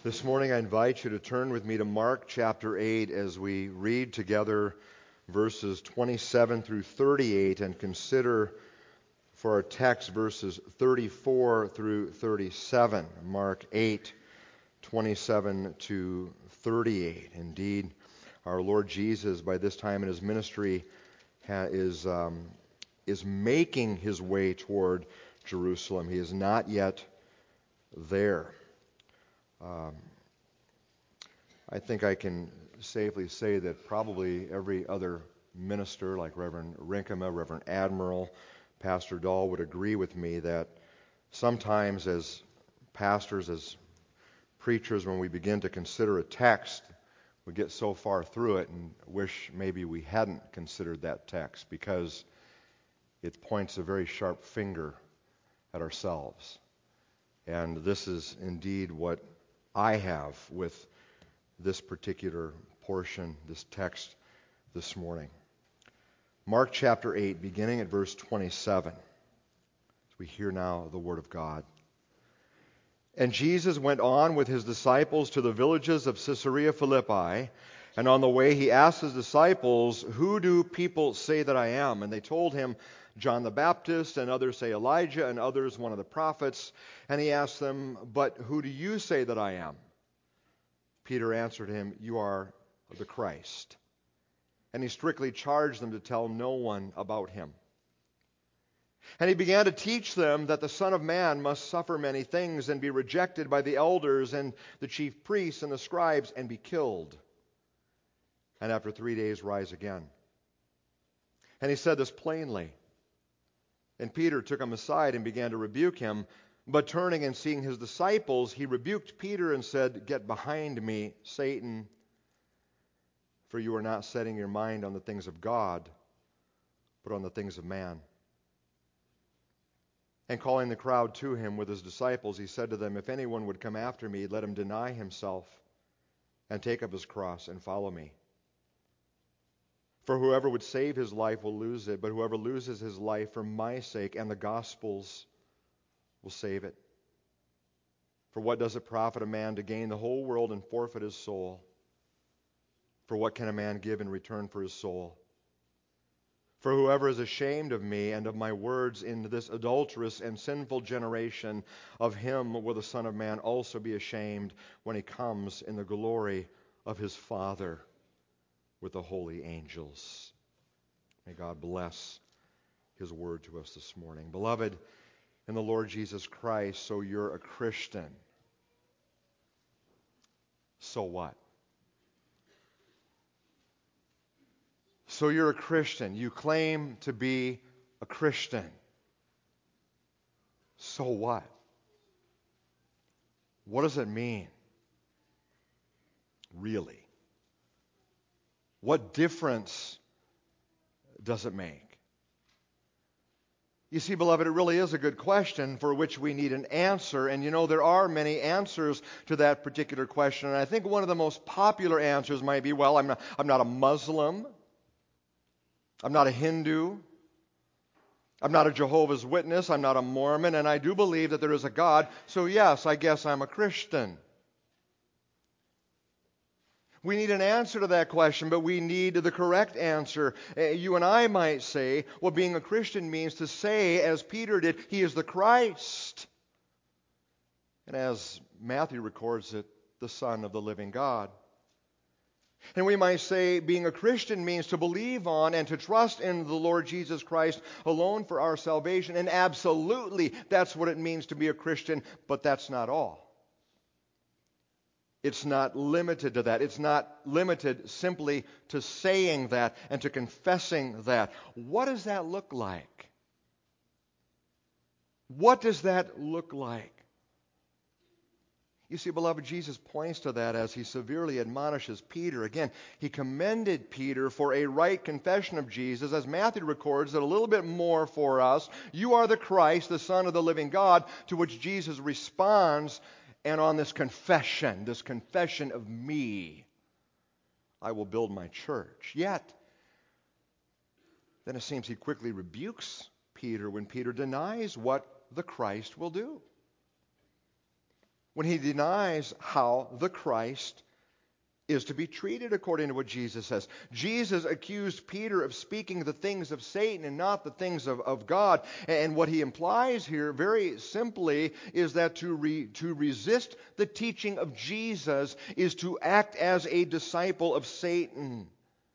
This morning I invite you to turn with me to Mark chapter 8 as we read together verses 27 through 38 and consider for our text verses 34 through 37. Mark 8, 27 to 38. Indeed, our Lord Jesus, by this time in his ministry, is making his way toward Jerusalem. He is not yet there. I think I can safely say that probably every other minister, like Reverend Rinkema, Reverend Admiral, Pastor Dahl, would agree with me that sometimes as pastors, as preachers, when we begin to consider a text, we get so far through it and wish maybe we hadn't considered that text because it points a very sharp finger at ourselves. And this is indeed what I have with this particular portion, this text this morning. Mark chapter 8, beginning at verse 27. As we hear now the word of God. And Jesus went on with his disciples to the villages of Caesarea Philippi, and on the way he asked his disciples, "Who do people say that I am?" And they told him, "John the Baptist, and others say Elijah, and others one of the prophets." And he asked them, "But who do you say that I am?" Peter answered him, "You are the Christ." And he strictly charged them to tell no one about him. And he began to teach them that the Son of Man must suffer many things and be rejected by the elders and the chief priests and the scribes and be killed, and after 3 days rise again. And he said this plainly. And Peter took him aside and began to rebuke him. But turning and seeing his disciples, he rebuked Peter and said, "Get behind me, Satan, for you are not setting your mind on the things of God, but on the things of man." And calling the crowd to him with his disciples, he said to them, "If anyone would come after me, let him deny himself and take up his cross and follow me. For whoever would save his life will lose it, but whoever loses his life for my sake and the gospel's will save it. For what does it profit a man to gain the whole world and forfeit his soul? For what can a man give in return for his soul? For whoever is ashamed of me and of my words in this adulterous and sinful generation, of him will the Son of Man also be ashamed when he comes in the glory of his Father with the holy angels." May God bless his word to us this morning. Beloved, in the Lord Jesus Christ, so you're a Christian. So what? So you're a Christian. You claim to be a Christian. So what? What does it mean? Really? What difference does it make? You see, beloved, it really is a good question for which we need an answer. And you know, there are many answers to that particular question. And I think one of the most popular answers might be, well, I'm not a Muslim. I'm not a Hindu. I'm not a Jehovah's Witness. I'm not a Mormon. And I do believe that there is a God. So yes, I guess I'm a Christian. We need an answer to that question, but we need the correct answer. You and I might say, well, being a Christian means to say, as Peter did, he is the Christ. And as Matthew records it, the Son of the living God. And we might say being a Christian means to believe on and to trust in the Lord Jesus Christ alone for our salvation. And absolutely, that's what it means to be a Christian, but that's not all. It's not limited to that. It's not limited simply to saying that and to confessing that. What does that look like? What does that look like? You see, beloved, Jesus points to that as he severely admonishes Peter. Again, he commended Peter for a right confession of Jesus, as Matthew records it a little bit more for us. "You are the Christ, the Son of the living God," to which Jesus responds, "And on this confession of me, I will build my church." Yet, then it seems he quickly rebukes Peter when Peter denies what the Christ will do. when he denies how the Christ is to be treated according to what Jesus says. Jesus accused Peter of speaking the things of Satan and not the things of God. And what he implies here very simply is that to resist the teaching of Jesus is to act as a disciple of Satan.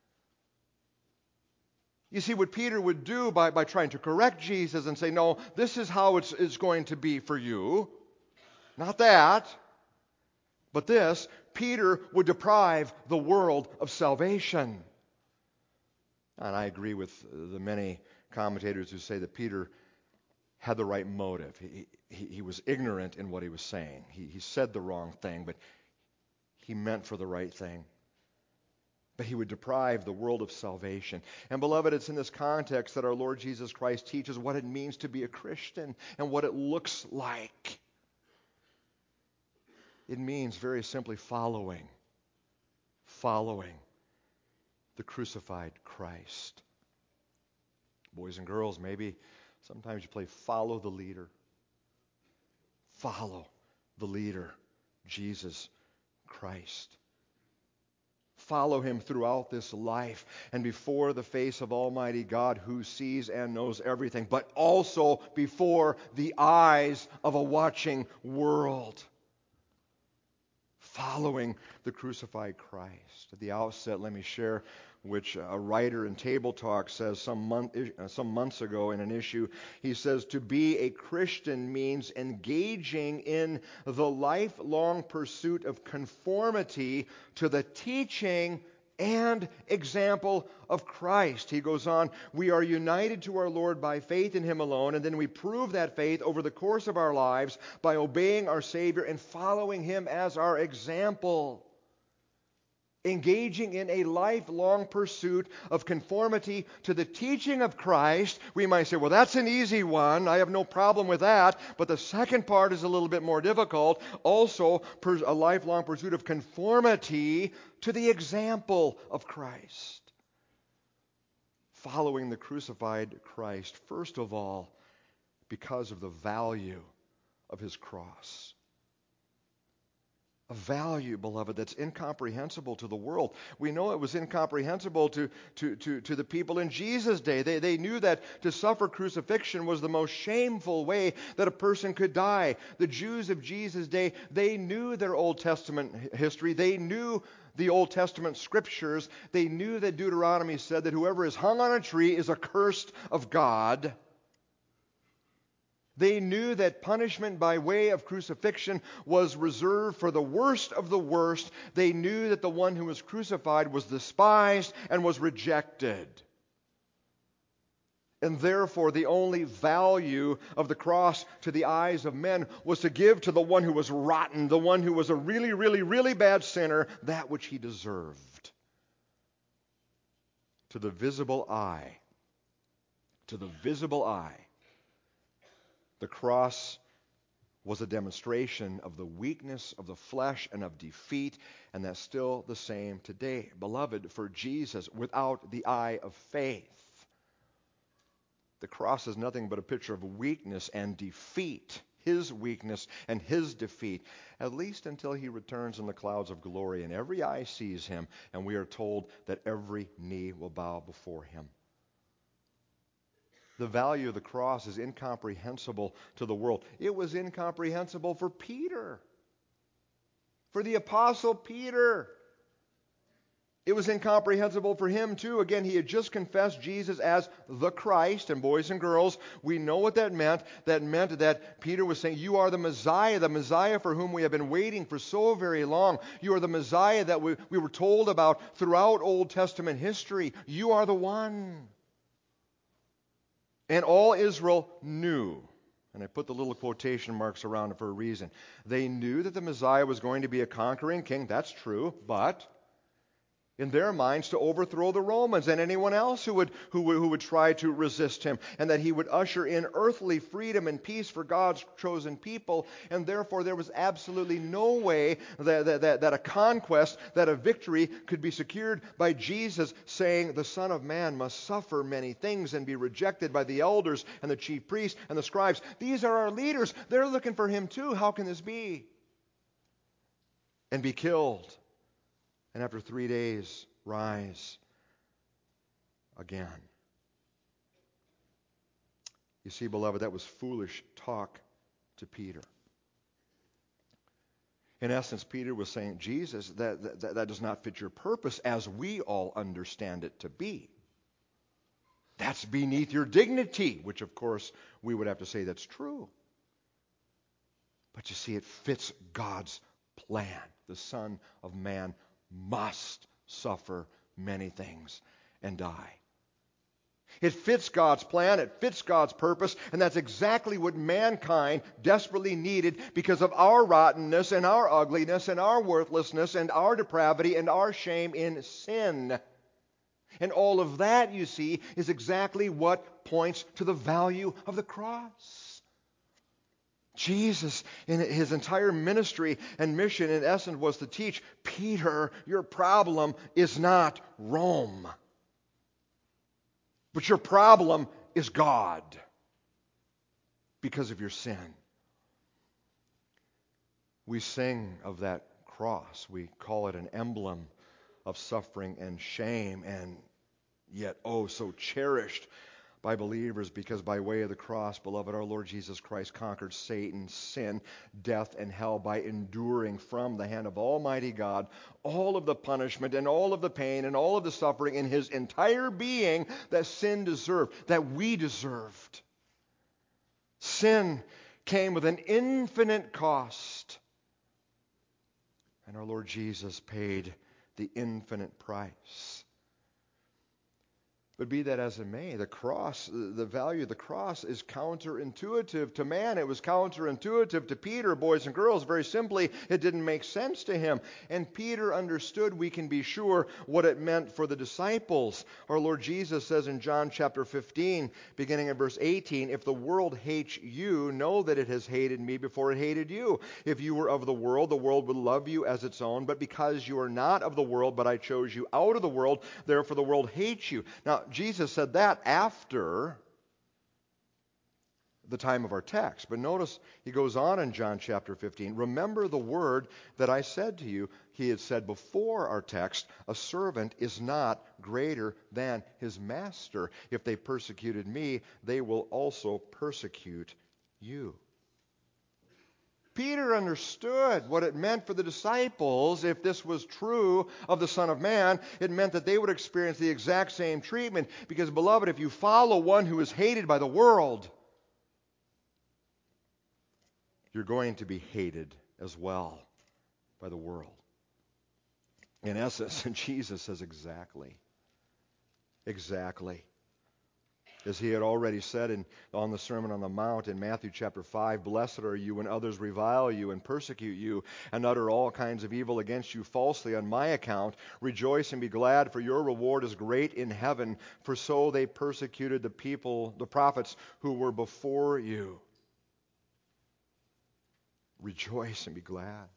You see, what Peter would do by trying to correct Jesus and say, no, this is how it's going to be for you. Not that, but this. Peter would deprive the world of salvation. And I agree with the many commentators who say that Peter had the right motive. He was ignorant in what he was saying. He said the wrong thing, but he meant for the right thing. But he would deprive the world of salvation. And beloved, it's in this context that our Lord Jesus Christ teaches what it means to be a Christian and what it looks like. It means very simply following the crucified Christ. Boys and girls, maybe sometimes you play follow the leader. Follow the leader, Jesus Christ. Follow him throughout this life and before the face of Almighty God who sees and knows everything, but also before the eyes of a watching world. Following the crucified Christ. At the outset, let me share which a writer in Table Talk says some months ago in an issue. He says, to be a Christian means engaging in the lifelong pursuit of conformity to the teaching and example of Christ. He goes on, we are united to our Lord by faith in him alone, and then we prove that faith over the course of our lives by obeying our Savior and following him as our example. Engaging in a lifelong pursuit of conformity to the teaching of Christ. We might say, well, that's an easy one. I have no problem with that. But the second part is a little bit more difficult. Also, a lifelong pursuit of conformity to the example of Christ. Following the crucified Christ, first of all, because of the value of his cross. A value, beloved, that's incomprehensible to the world. We know it was incomprehensible to the people in Jesus' day. They knew that to suffer crucifixion was the most shameful way that a person could die. The Jews of Jesus' day, they knew their Old Testament history. They knew the Old Testament scriptures. They knew that Deuteronomy said that whoever is hung on a tree is accursed of God. They knew that punishment by way of crucifixion was reserved for the worst of the worst. They knew that the one who was crucified was despised and was rejected. And therefore, the only value of the cross to the eyes of men was to give to the one who was rotten, the one who was a really, really, really bad sinner, that which he deserved. To the visible eye, the cross was a demonstration of the weakness of the flesh and of defeat, and that's still the same today. Beloved, for Jesus, without the eye of faith, the cross is nothing but a picture of weakness and defeat, his weakness and his defeat, at least until he returns in the clouds of glory and every eye sees him, and we are told that every knee will bow before him. The value of the cross is incomprehensible to the world. It was incomprehensible for Peter, for the Apostle Peter. It was incomprehensible for him too. Again, he had just confessed Jesus as the Christ. And boys and girls, we know what that meant. That meant that Peter was saying, you are the Messiah for whom we have been waiting for so very long. You are the Messiah that we were told about throughout Old Testament history. You are the one. And all Israel knew, and I put the little quotation marks around it for a reason. They knew that the Messiah was going to be a conquering king. That's true, but in their minds to overthrow the Romans and anyone else who would try to resist him, and that he would usher in earthly freedom and peace for God's chosen people, and therefore there was absolutely no way that a conquest, that a victory could be secured by Jesus saying the Son of Man must suffer many things and be rejected by the elders and the chief priests and the scribes. These are our leaders. They're looking for him too. How can this be? and be killed, and after 3 days rise again. You see, beloved, that was foolish talk to Peter. In essence, Peter was saying, Jesus, that does not fit your purpose as we all understand it to be. That's beneath your dignity, which of course we would have to say that's true. But you see, it fits God's plan. The Son of Man must suffer many things and die. It fits God's plan, it fits God's purpose, and that's exactly what mankind desperately needed because of our rottenness and our ugliness and our worthlessness and our depravity and our shame in sin. And all of that, you see, is exactly what points to the value of the cross. Jesus, in his entire ministry and mission, in essence, was to teach Peter, your problem is not Rome. But your problem is God because of your sin. We sing of that cross. We call it an emblem of suffering and shame, and yet, oh, so cherished by believers, because by way of the cross, beloved, our Lord Jesus Christ conquered Satan, sin, death, and hell by enduring from the hand of Almighty God all of the punishment and all of the pain and all of the suffering in his entire being that sin deserved, that we deserved. Sin came with an infinite cost, and our Lord Jesus paid the infinite price. But be that as it may, the cross, the value of the cross is counterintuitive to man. It was counterintuitive to Peter, boys and girls. Very simply, it didn't make sense to him. And Peter understood, we can be sure, what it meant for the disciples. Our Lord Jesus says in John chapter 15, beginning at verse 18, "If the world hates you, know that it has hated me before it hated you. If you were of the world would love you as its own. But because you are not of the world, but I chose you out of the world, therefore the world hates you." Now, Jesus said that after the time of our text. But notice he goes on in John chapter 15. "Remember the word that I said to you." He had said before our text, "A servant is not greater than his master. If they persecuted me, they will also persecute you." Peter understood what it meant for the disciples. If this was true of the Son of Man, it meant that they would experience the exact same treatment. Because, beloved, if you follow one who is hated by the world, you're going to be hated as well by the world. In essence, Jesus says exactly. As he had already said on the Sermon on the Mount in Matthew chapter 5, "Blessed are you when others revile you and persecute you and utter all kinds of evil against you falsely on my account. Rejoice and be glad, for your reward is great in heaven. For so they persecuted the prophets who were before you." Rejoice and be glad.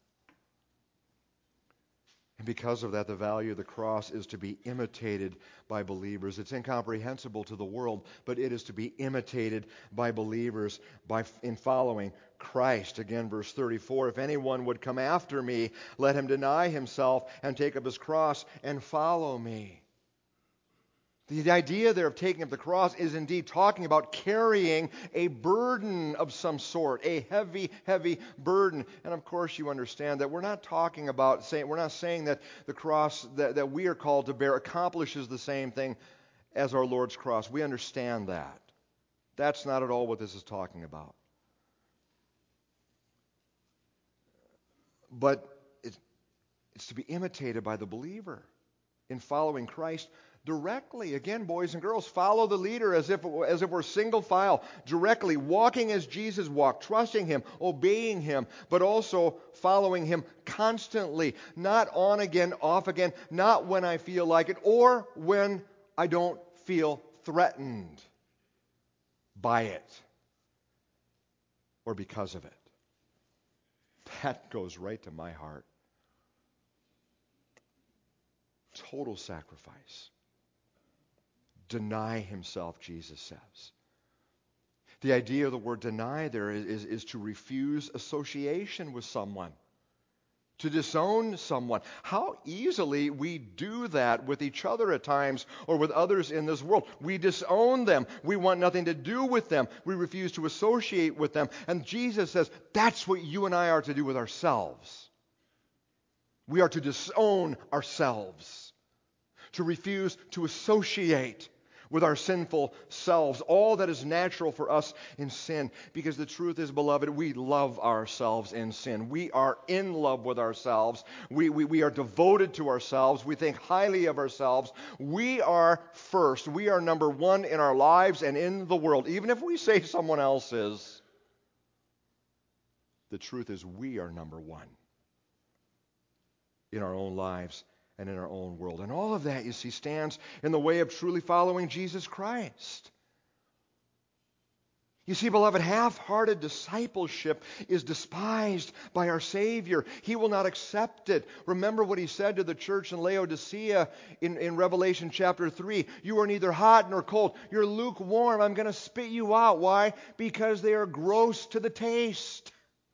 And because of that, the value of the cross is to be imitated by believers. It's incomprehensible to the world, but it is to be imitated by believers in following Christ. Again, verse 34, "If anyone would come after me, let him deny himself and take up his cross and follow me." The idea there of taking up the cross is indeed talking about carrying a burden of some sort, a heavy, heavy burden. And of course you understand that we're not saying that the cross that we are called to bear accomplishes the same thing as our Lord's cross. We understand that. That's not at all what this is talking about. But it's to be imitated by the believer in following Christ directly. Again, boys and girls, follow the leader as if we're single file, directly, walking as Jesus walked, trusting him, obeying him, but also following him constantly, not on again, off again, not when I feel like it or when I don't feel threatened by it or because of it. That goes right to my heart. Total sacrifice. Deny himself, Jesus says. The idea of the word deny there is to refuse association with someone, to disown someone. How easily we do that with each other at times or with others in this world. We disown them. We want nothing to do with them. We refuse to associate with them. And Jesus says that's what you and I are to do with ourselves. We are to disown ourselves, to refuse to associate with our sinful selves, all that is natural for us in sin. Because the truth is, beloved, we love ourselves in sin. We are in love with ourselves. We are devoted to ourselves. We think highly of ourselves. We are first. We are number one in our lives and in the world. Even if we say someone else is, the truth is we are number one in our own lives and in our own world. And all of that, you see, stands in the way of truly following Jesus Christ. You see, beloved, half-hearted discipleship is despised by our Savior. He will not accept it. Remember what he said to the church in Laodicea in Revelation chapter 3. You are neither hot nor cold. You're lukewarm. I'm going to spit you out. Why? Because they are gross to the taste.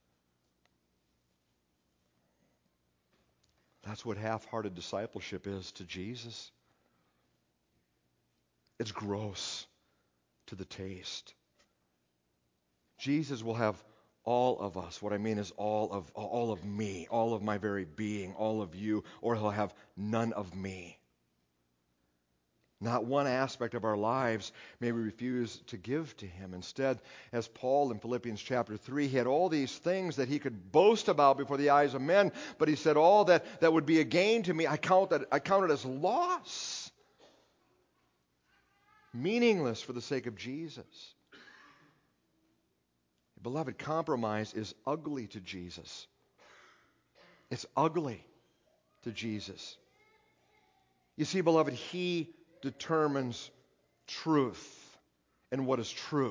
That's what half-hearted discipleship is to Jesus. It's gross to the taste. Jesus will have all of us. What I mean is all of me, all of my very being, all of you, or he'll have none of me. Not one aspect of our lives may we refuse to give to him. Instead, as Paul in Philippians chapter 3, he had all these things that he could boast about before the eyes of men, but he said, all that would be a gain to me, I count it as loss. Meaningless for the sake of Jesus. Beloved, compromise is ugly to Jesus. It's ugly to Jesus. You see, beloved, he determines truth and what is true.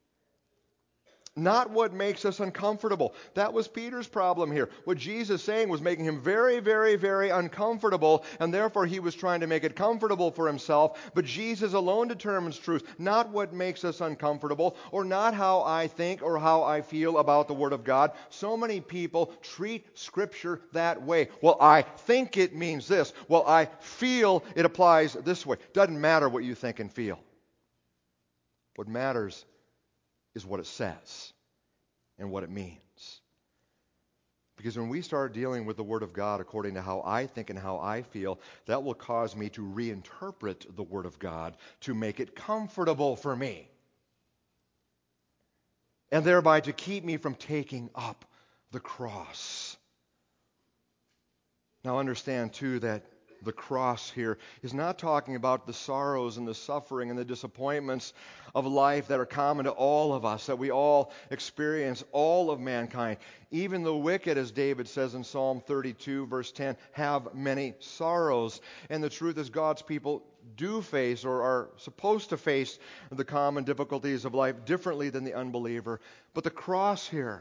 Not what makes us uncomfortable. That was Peter's problem here. What Jesus is saying was making him very, very, very uncomfortable, and therefore he was trying to make it comfortable for himself. But Jesus alone determines truth, not what makes us uncomfortable, or not how I think or how I feel about the Word of God. So many people treat Scripture that way. Well, I think it means this. Well, I feel it applies this way. Doesn't matter what you think and feel. What matters is what it says and what it means. Because when we start dealing with the Word of God according to how I think and how I feel, that will cause me to reinterpret the Word of God to make it comfortable for me. And thereby to keep me from taking up the cross. Now understand too that the cross here is not talking about the sorrows and the suffering and the disappointments of life that are common to all of us, that we all experience, all of mankind. Even the wicked, as David says in Psalm 32, verse 10, have many sorrows. And the truth is God's people do face or are supposed to face the common difficulties of life differently than the unbeliever. But the cross here,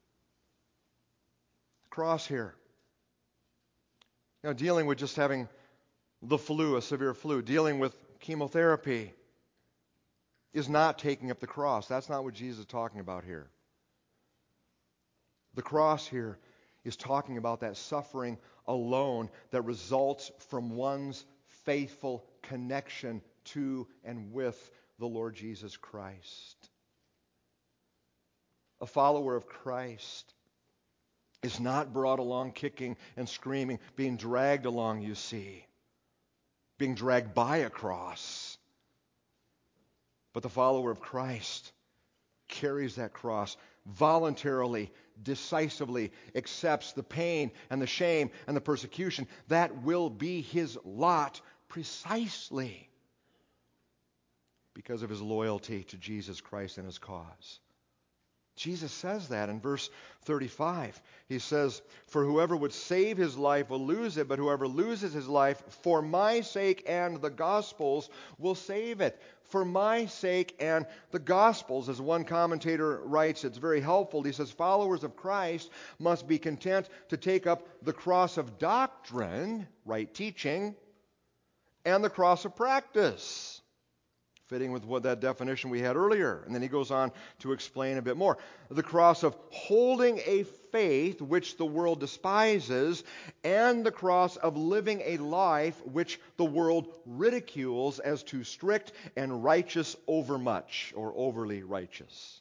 dealing with just having the flu, a severe flu, dealing with chemotherapy is not taking up the cross. That's not what Jesus is talking about here. The cross here is talking about that suffering alone that results from one's faithful connection to and with the Lord Jesus Christ. A follower of Christ is not brought along kicking and screaming, being dragged along, you see, being dragged by a cross. But the follower of Christ carries that cross voluntarily, decisively, accepts the pain and the shame and the persecution. That will be his lot precisely because of his loyalty to Jesus Christ and his cause. Jesus says that in verse 35. He says, "For whoever would save his life will lose it, but whoever loses his life for my sake and the gospel's will save it." For my sake and the gospel's, as one commentator writes, it's very helpful. He says, followers of Christ must be content to take up the cross of doctrine, right teaching, and the cross of practice, fitting with what that definition we had earlier. And then he goes on to explain a bit more. The cross of holding a faith which the world despises, and the cross of living a life which the world ridicules as too strict and righteous overmuch, or overly righteous.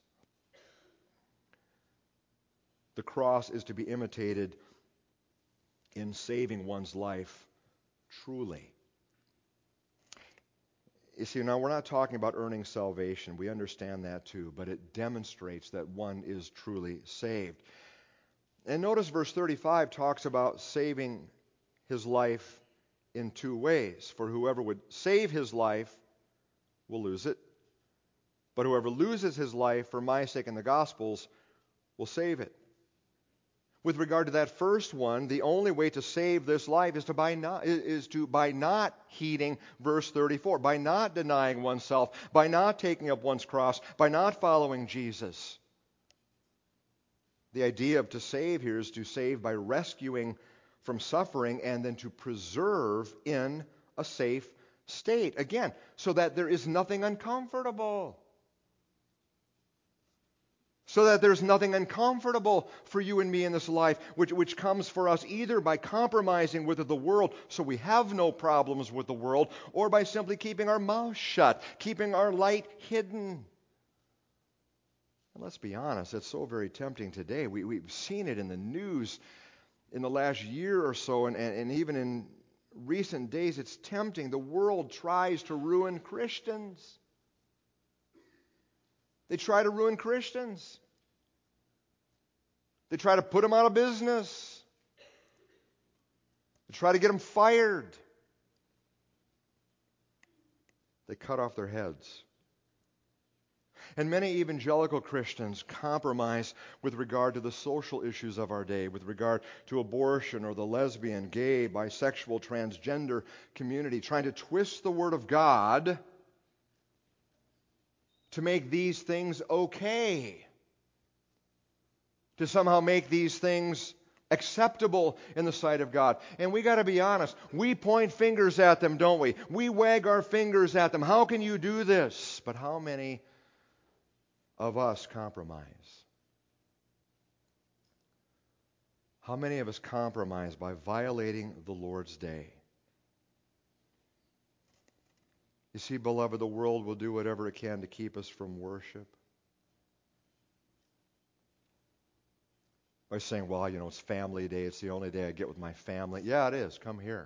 The cross is to be imitated in saving one's life truly. You see, now we're not talking about earning salvation. We understand that too, but it demonstrates that one is truly saved. And notice verse 35 talks about saving his life in two ways. For whoever would save his life will lose it, but whoever loses his life for my sake and the gospel's will save it. With regard to that first one, the only way to save this life is by not heeding verse 34, by not denying oneself, by not taking up one's cross, by not following Jesus. The idea of to save here is to save by rescuing from suffering and then to preserve in a safe state. Again, so that there is nothing uncomfortable. So that there's nothing uncomfortable for you and me in this life, which comes for us either by compromising with the world so we have no problems with the world, or by simply keeping our mouth shut, keeping our light hidden. And let's be honest, it's so very tempting today. We've seen it in the news in the last year or so, and even in recent days. It's tempting. The world tries to ruin Christians. They try to ruin Christians. They try to put them out of business. They try to get them fired. They cut off their heads. And many evangelical Christians compromise with regard to the social issues of our day, with regard to abortion or the lesbian, gay, bisexual, transgender community, trying to twist the Word of God to make these things okay, to somehow make these things acceptable in the sight of God. And we got to be honest, we point fingers at them, don't we? We wag our fingers at them. How can you do this? But how many of us compromise? How many of us compromise by violating the Lord's day? You see, beloved, the world will do whatever it can to keep us from worship. By saying, well, it's family day. It's the only day I get with my family. Yeah, it is. Come here.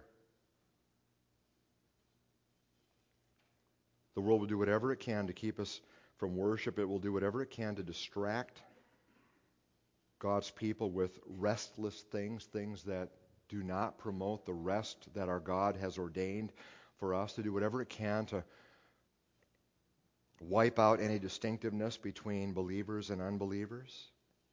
The world will do whatever it can to keep us from worship. It will do whatever it can to distract God's people with restless things that do not promote the rest that our God has ordained for us, to do whatever it can to wipe out any distinctiveness between believers and unbelievers.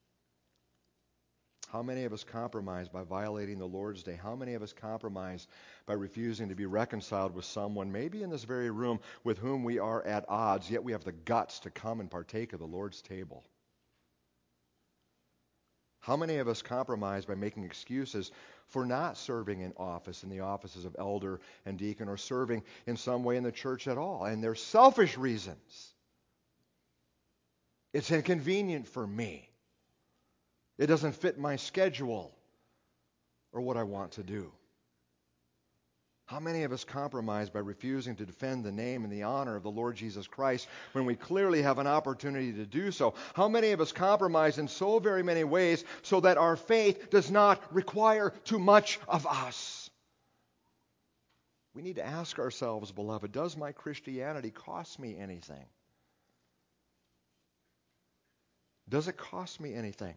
How many of us compromise by violating the Lord's day? How many of us compromise by refusing to be reconciled with someone, maybe in this very room, with whom we are at odds, yet we have the guts to come and partake of the Lord's table? How many of us compromise by making excuses for not serving in office, in the offices of elder and deacon, or serving in some way in the church at all? And they're selfish reasons. It's inconvenient for me. It doesn't fit my schedule or what I want to do. How many of us compromise by refusing to defend the name and the honor of the Lord Jesus Christ when we clearly have an opportunity to do so? How many of us compromise in so very many ways so that our faith does not require too much of us? We need to ask ourselves, beloved, does my Christianity cost me anything? Does it cost me anything?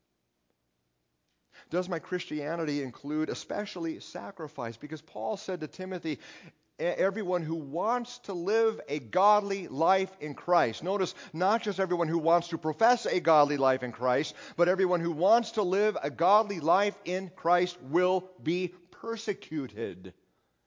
Does my Christianity include especially sacrifice? Because Paul said to Timothy, everyone who wants to live a godly life in Christ. Notice, not just everyone who wants to profess a godly life in Christ, but everyone who wants to live a godly life in Christ will be persecuted.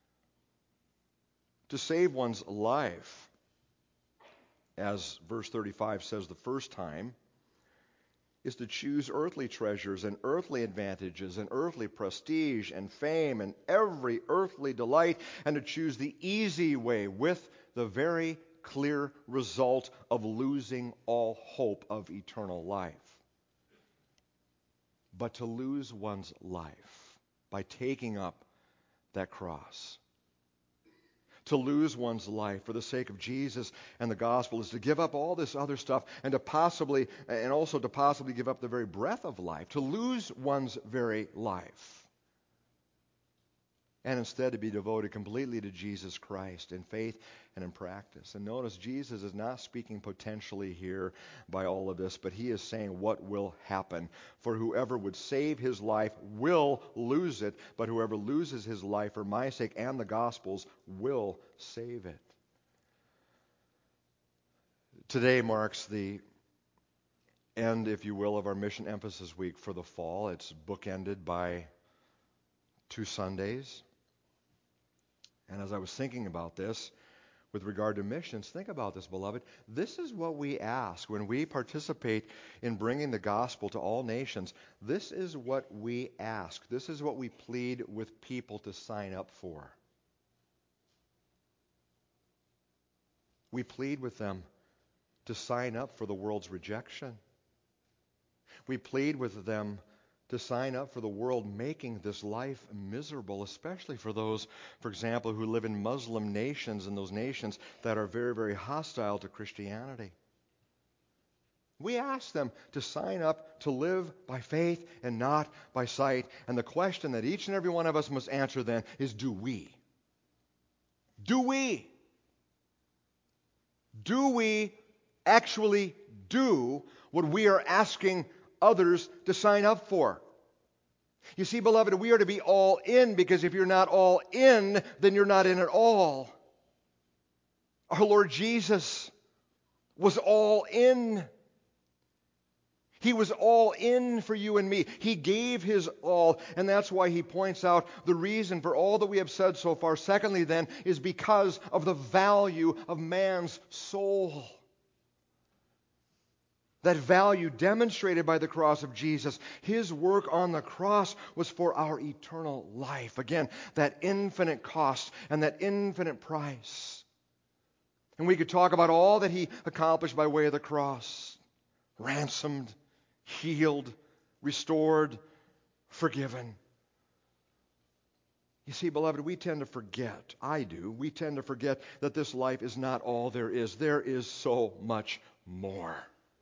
To save one's life, as verse 35 says the first time, is to choose earthly treasures and earthly advantages and earthly prestige and fame and every earthly delight, and to choose the easy way with the very clear result of losing all hope of eternal life. But to lose one's life by taking up that cross, to lose one's life for the sake of Jesus and the gospel, is to give up all this other stuff and also to possibly give up the very breath of life, to lose one's very life. And instead to be devoted completely to Jesus Christ in faith and in practice. And notice, Jesus is not speaking potentially here by all of this, but he is saying what will happen. For whoever would save his life will lose it, but whoever loses his life for my sake and the gospel's will save it. Today marks the end, if you will, of our Mission Emphasis Week for the fall. It's bookended by 2 Sundays. And as I was thinking about this with regard to missions, think about this, beloved. This is what we ask when we participate in bringing the gospel to all nations. This is what we ask. This is what we plead with people to sign up for. We plead with them to sign up for the world's rejection. We plead with them to sign up for the world making this life miserable, especially for those, for example, who live in Muslim nations and those nations that are very, very hostile to Christianity. We ask them to sign up to live by faith and not by sight. And the question that each and every one of us must answer then is, do we? Do we? Do we actually do what we are asking others to sign up for? You see, beloved, we are to be all in, because if you're not all in, then you're not in at all. Our Lord Jesus was all in. He was all in for you and me. He gave his all, and that's why he points out the reason for all that we have said so far. Secondly, then, is because of the value of man's soul. That value demonstrated by the cross of Jesus. His work on the cross was for our eternal life. Again, that infinite cost and that infinite price. And we could talk about all that he accomplished by way of the cross. Ransomed, healed, restored, forgiven. You see, beloved, we tend to forget, I do, we tend to forget that this life is not all there is. There is so much more.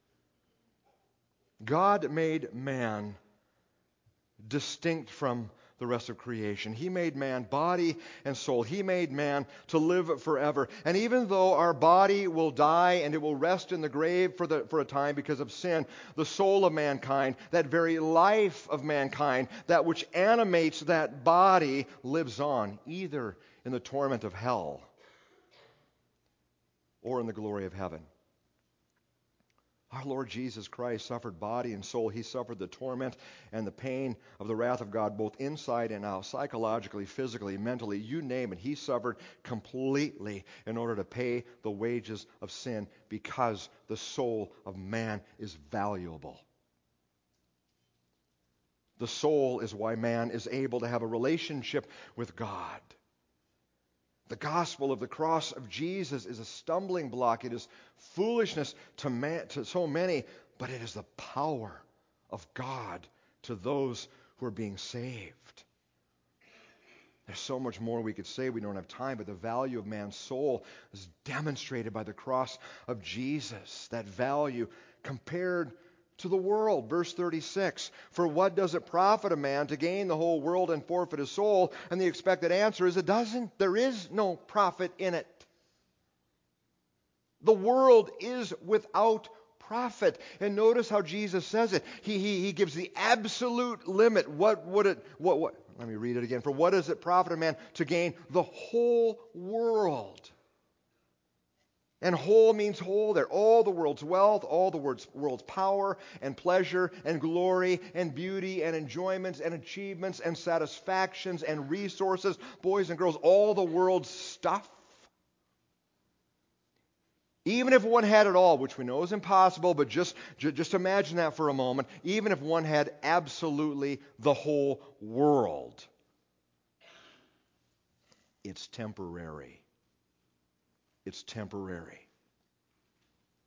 God made man distinct from the rest of creation. He made man body and soul. He made man to live forever. And even though our body will die and it will rest in the grave for a time because of sin, the soul of mankind, that very life of mankind, that which animates that body, lives on, either in the torment of hell or in the glory of heaven. Our Lord Jesus Christ suffered body and soul. He suffered the torment and the pain of the wrath of God, both inside and out, psychologically, physically, mentally, you name it. He suffered completely in order to pay the wages of sin, because the soul of man is valuable. The soul is why man is able to have a relationship with God. The gospel of the cross of Jesus is a stumbling block. It is foolishness to so many, but it is the power of God to those who are being saved. There's so much more we could say. We don't have time, but the value of man's soul is demonstrated by the cross of Jesus. That value compared to the world. Verse 36, for what does it profit a man to gain the whole world and forfeit his soul? And the expected answer is, it doesn't. There is no profit in it. The world is without profit. And notice how Jesus says it. He gives the absolute limit. What let me read it again. For what does it profit a man to gain the whole world? And whole means whole there. All the world's wealth, all the world's power and pleasure and glory and beauty and enjoyments and achievements and satisfactions and resources, boys and girls, all the world's stuff. Even if one had it all, which we know is impossible, but just imagine that for a moment. Even if one had absolutely the whole world, it's temporary. It's temporary.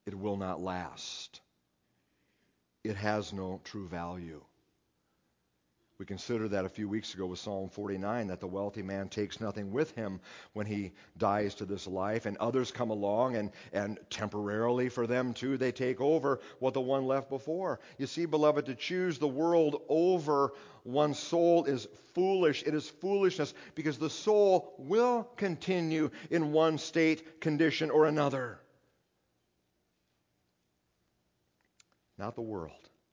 it will not last. It has no true value. We considered that a few weeks ago with Psalm 49, that the wealthy man takes nothing with him when he dies to this life, and others come along and temporarily for them too, they take over what the one left before. You see, beloved, to choose the world over one's soul is foolish. It is foolishness because the soul will continue in one state, condition, or another. Not the world.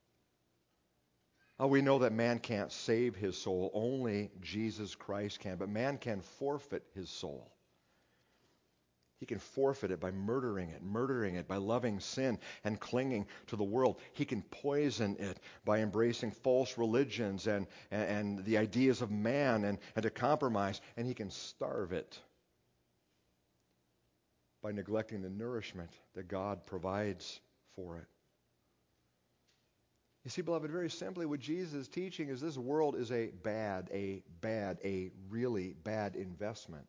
We know that man can't save his soul. Only Jesus Christ can. But man can forfeit his soul. He can forfeit it by murdering it, by loving sin and clinging to the world. He can poison it by embracing false religions and the ideas of man and to compromise. And he can starve it by neglecting the nourishment that God provides for it. You see, beloved, very simply, what Jesus is teaching is this world is a really bad investment.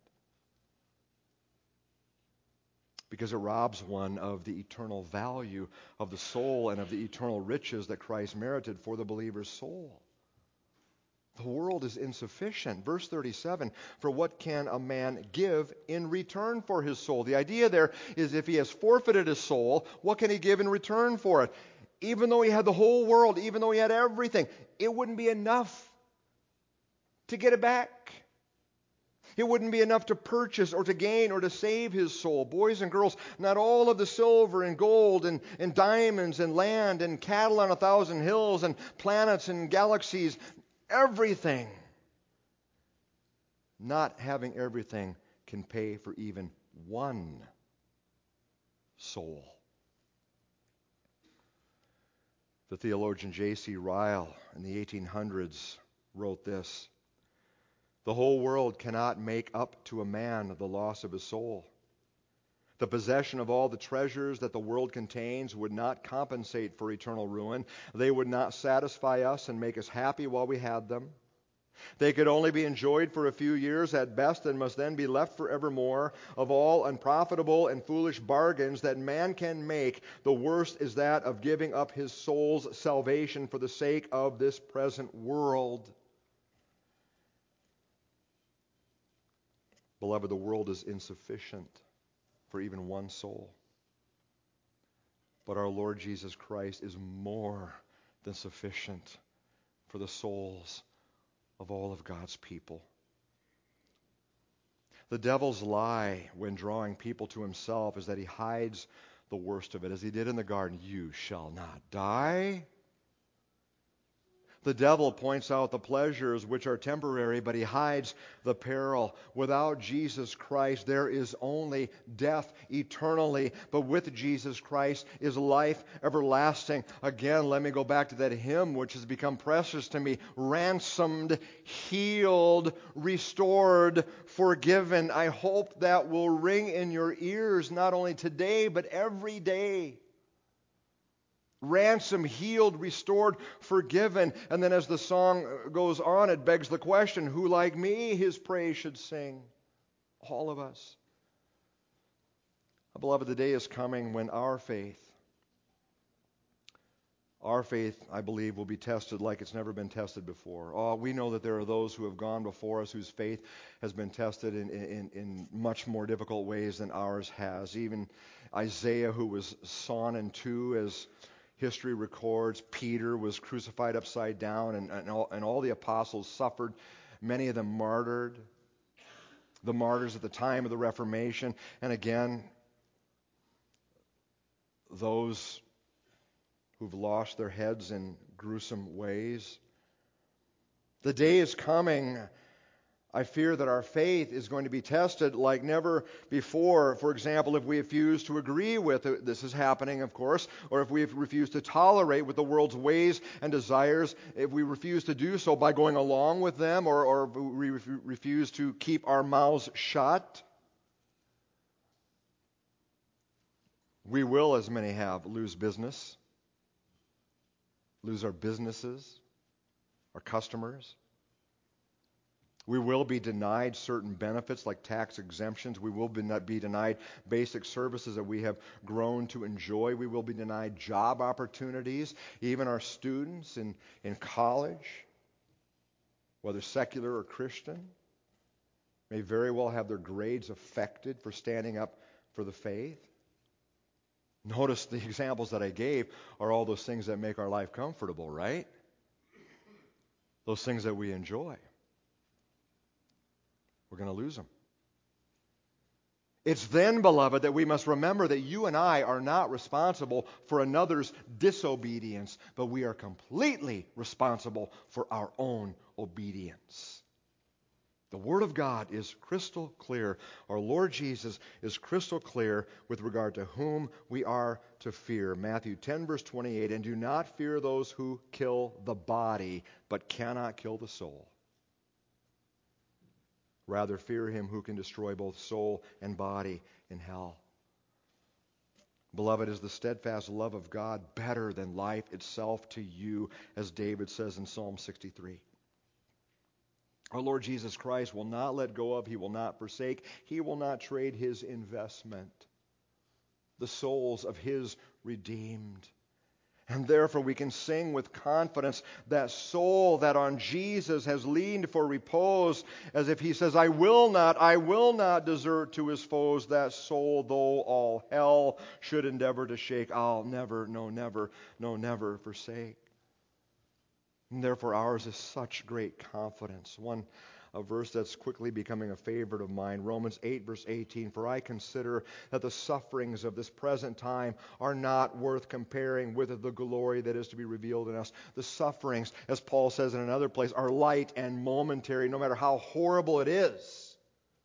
Because it robs one of the eternal value of the soul and of the eternal riches that Christ merited for the believer's soul. The world is insufficient. Verse 37, for what can a man give in return for his soul? The idea there is if he has forfeited his soul, what can he give in return for it? Even though he had the whole world, even though he had everything, it wouldn't be enough to get it back. It wouldn't be enough to purchase or to gain or to save his soul. Boys and girls, not all of the silver and gold and diamonds and land and cattle on 1,000 hills and planets and galaxies, everything. Not having everything can pay for even one soul. The theologian J.C. Ryle in the 1800s wrote this: the whole world cannot make up to a man the loss of his soul. The possession of all the treasures that the world contains would not compensate for eternal ruin. They would not satisfy us and make us happy while we had them. They could only be enjoyed for a few years at best and must then be left forevermore. Of all unprofitable and foolish bargains that man can make, the worst is that of giving up his soul's salvation for the sake of this present world. Beloved, the world is insufficient for even one soul. But our Lord Jesus Christ is more than sufficient for the souls of all of God's people. The devil's lie when drawing people to himself is that he hides the worst of it, as he did in the garden. You shall not die. The devil points out the pleasures which are temporary, but he hides the peril. Without Jesus Christ, there is only death eternally. But with Jesus Christ is life everlasting. Again, let me go back to that hymn which has become precious to me. Ransomed, healed, restored, forgiven. I hope that will ring in your ears not only today, but every day. Ransomed, healed, restored, forgiven. And then as the song goes on, it begs the question, who like me his praise should sing? All of us. Beloved, the day is coming when our faith, I believe, will be tested like it's never been tested before. We know that there are those who have gone before us whose faith has been tested in much more difficult ways than ours has. Even Isaiah, who was sawn in two, as history records. Peter was crucified upside down, and all the apostles suffered, many of them martyred. The martyrs at the time of the Reformation. And again, those who've lost their heads in gruesome ways. The day is coming. I fear that our faith is going to be tested like never before. For example, if we refuse to agree with it, this is happening, of course, or if we refuse to tolerate with the world's ways and desires, if we refuse to do so by going along with them, or we refuse to keep our mouths shut, we will, as many have, lose business, lose our businesses, our customers. We will be denied certain benefits like tax exemptions. We will be denied basic services that we have grown to enjoy. We will be denied job opportunities. Even our students in college, whether secular or Christian, may very well have their grades affected for standing up for the faith. Notice the examples that I gave are all those things that make our life comfortable, right? Those things that we enjoy. We're going to lose them. It's then, beloved, that we must remember that you and I are not responsible for another's disobedience, but we are completely responsible for our own obedience. The Word of God is crystal clear. Our Lord Jesus is crystal clear with regard to whom we are to fear. Matthew 10, verse 28, and do not fear those who kill the body, but cannot kill the soul. Rather, fear him who can destroy both soul and body in hell. Beloved, is the steadfast love of God better than life itself to you, as David says in Psalm 63. Our Lord Jesus Christ will not let go of, He will not forsake, He will not trade His investment, the souls of His redeemed. And therefore we can sing with confidence, that soul that on Jesus has leaned for repose, as if He says, I will not desert to His foes, that soul, though all hell should endeavor to shake, I'll never, no never forsake. And therefore ours is such great confidence. A verse that's quickly becoming a favorite of mine, Romans 8, verse 18, for I consider that the sufferings of this present time are not worth comparing with the glory that is to be revealed in us. The sufferings, as Paul says in another place, are light and momentary, no matter how horrible it is.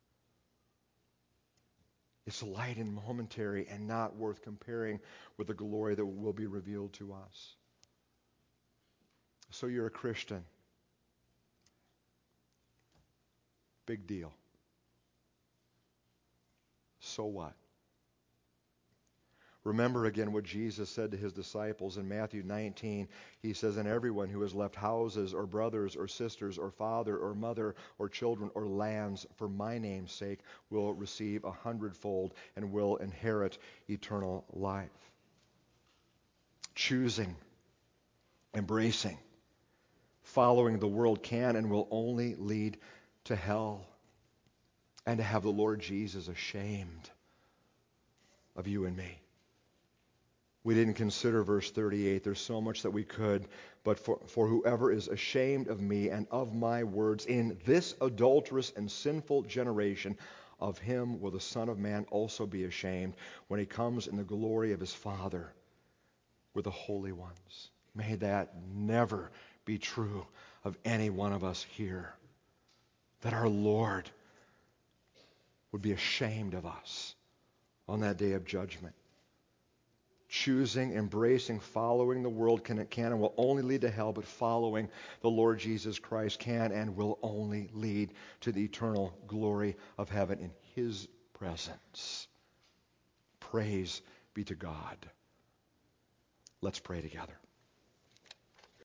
It's light and momentary and not worth comparing with the glory that will be revealed to us. So you're a Christian. Big deal. So what? Remember again what Jesus said to His disciples in Matthew 19. He says, and everyone who has left houses or brothers or sisters or father or mother or children or lands for my name's sake will receive 100-fold and will inherit eternal life. Choosing, embracing, following the world can and will only lead to hell, and to have the Lord Jesus ashamed of you and me. We didn't consider verse 38. There's so much that we could, but for whoever is ashamed of me and of my words in this adulterous and sinful generation, of him will the Son of Man also be ashamed when He comes in the glory of His Father with the holy ones. May that never be true of any one of us here, that our Lord would be ashamed of us on that day of judgment. Choosing, embracing, following the world can and will only lead to hell, but following the Lord Jesus Christ can and will only lead to the eternal glory of heaven in His presence. Praise be to God. Let's pray together.